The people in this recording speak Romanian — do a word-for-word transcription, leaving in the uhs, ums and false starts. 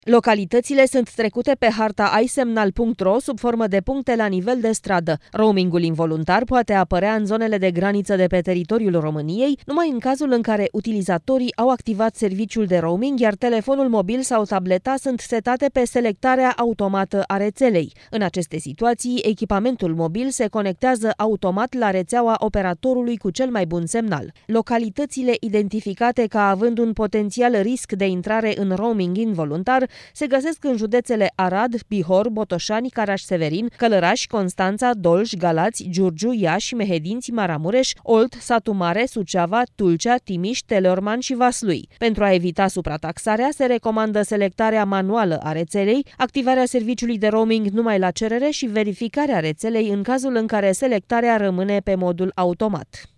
Localitățile sunt trecute pe harta iSemnal punct ro sub formă de puncte la nivel de stradă. Roamingul involuntar poate apărea în zonele de graniță de pe teritoriul României, numai în cazul în care utilizatorii au activat serviciul de roaming, iar telefonul mobil sau tableta sunt setate pe selectarea automată a rețelei. În aceste situații, echipamentul mobil se conectează automat la rețeaua operatorului cu cel mai bun semnal. Localitățile identificate ca având un potențial risc de intrare în roaming involuntar se găsesc în județele Arad, Bihor, Botoșani, Caraș-Severin, Călăraș, Constanța, Dolj, Galați, Giurgiu, Iași, Mehedinți, Maramureș, Olt, Satu Mare, Suceava, Tulcea, Timiș, Teleorman și Vaslui. Pentru a evita suprataxarea, se recomandă selectarea manuală a rețelei, activarea serviciului de roaming numai la cerere și verificarea rețelei în cazul în care selectarea rămâne pe modul automat.